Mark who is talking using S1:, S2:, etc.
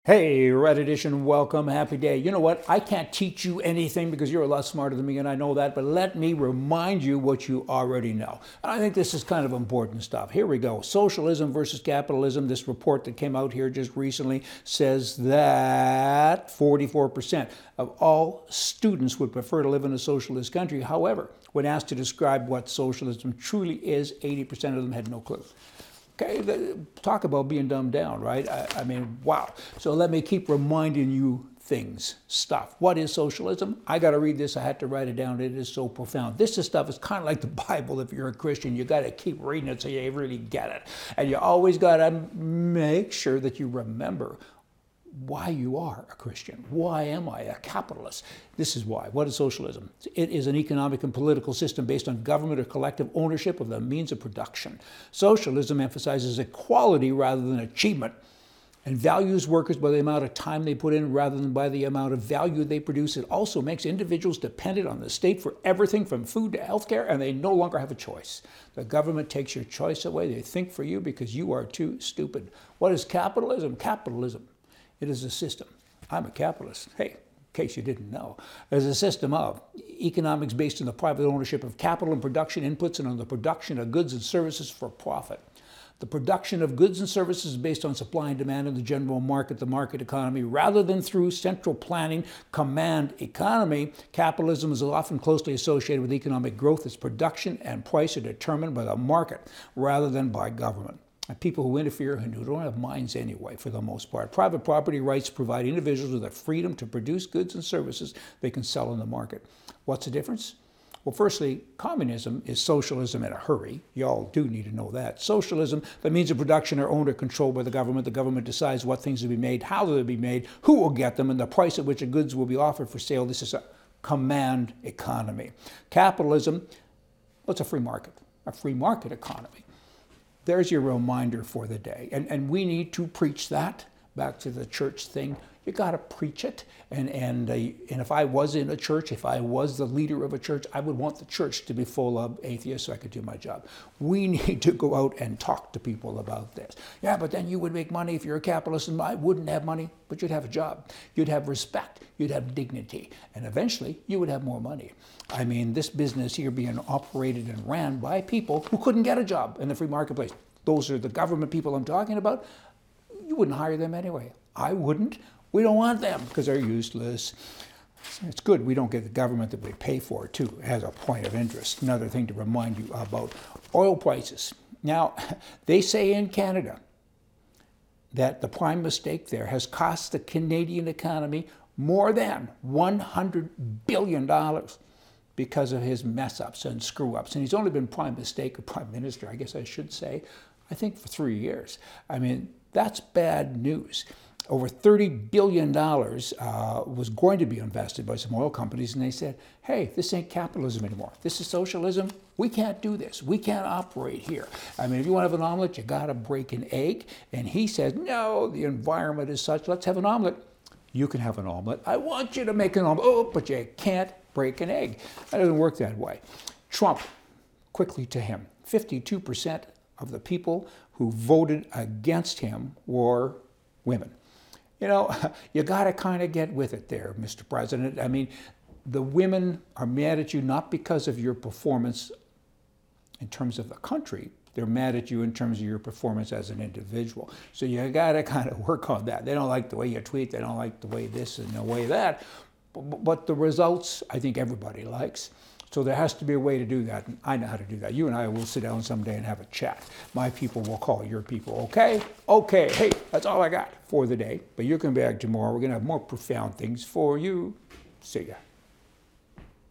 S1: Hey, Red Edition, welcome, happy day. You know what? I can't teach you anything because you're a lot smarter than me and I know that, but let me remind you what you already know. And I think this is kind of important stuff. Here we go. Socialism versus capitalism. This report that came out here just recently says that 44% of all students would prefer to live in a socialist country. However, when asked to describe what socialism truly is, 80% of them had no clue. Okay, talk about being dumbed down, right? I mean, wow. So let me keep reminding you things, stuff. What is socialism? I got to read this. I had to write it down. It is so profound. This is stuff. It's kind of like the Bible. If you're a Christian, you got to keep reading it so you really get it. And you always got to make sure that you remember why you are a Christian. Why am I a capitalist? This is why. What is socialism? It is an economic and political system based on government or collective ownership of the means of production. Socialism emphasizes equality rather than achievement and values workers by the amount of time they put in rather than by the amount of value they produce. It also makes individuals dependent on the state for everything from food to healthcare, and they no longer have a choice. The government takes your choice away. They think for you because you are too stupid. What is capitalism? Capitalism. It is a system. I'm a capitalist. Hey, in case you didn't know. There's a system of economics based on the private ownership of capital and production inputs and on the production of goods and services for profit. The production of goods and services is based on supply and demand in the general market, the market economy, rather than through central planning, command economy. Capitalism is often closely associated with economic growth. Its production and price are determined by the market rather than by government. And people who interfere and who don't have minds anyway, for the most part. Private property rights provide individuals with the freedom to produce goods and services they can sell in the market. What's the difference? Well, firstly, communism is socialism in a hurry. You all do need to know that. Socialism, the means of production are owned or controlled by the government. The government decides what things will be made, how they'll be made, who will get them, and the price at which the goods will be offered for sale. This is a command economy. Capitalism, well, it's a free market economy. There's your reminder for the day. And we need to preach that. Back to the church thing. You got to preach it. And if I was in a church, if I was the leader of a church, I would want the church to be full of atheists so I could do my job. We need to go out and talk to people about this. Yeah, but then you would make money if you're a capitalist, and I wouldn't have money, but you'd have a job. You'd have respect. You'd have dignity. And eventually, you would have more money. I mean, this business here being operated and ran by people who couldn't get a job in the free marketplace. Those are the government people I'm talking about. You wouldn't hire them anyway. I wouldn't. We don't want them because they're useless. It's good we don't get the government that we pay for, too. It has a point of interest. Another thing to remind you about oil prices. Now, they say in Canada that the prime mistake there has cost the Canadian economy more than $100 billion because of his mess-ups and screw-ups. And he's only been prime minister, I guess I should say, I think for 3 years. I mean, that's bad news. Over $30 billion was going to be invested by some oil companies, and they said, hey, this ain't capitalism anymore. This is socialism. We can't do this. We can't operate here. I mean, if you want to have an omelet, you got to break an egg. And he says, no, the environment is such, let's have an omelet. You can have an omelet. I want you to make an omelet. Oh, but you can't break an egg. That doesn't work that way. Trump, quickly to him, 52% of the people who voted against him were women. You know, you got to kind of get with it there, Mr. President. I mean, the women are mad at you not because of your performance in terms of the country. They're mad at you in terms of your performance as an individual. So you got to kind of work on that. They don't like the way you tweet. They don't like the way this and the way that. But the results, I think everybody likes. So there has to be a way to do that, and I know how to do that. You and I will sit down someday and have a chat. My people will call your people, okay? Okay, hey, that's all I got for the day. But you're going to be back tomorrow. We're going to have more profound things for you. See ya.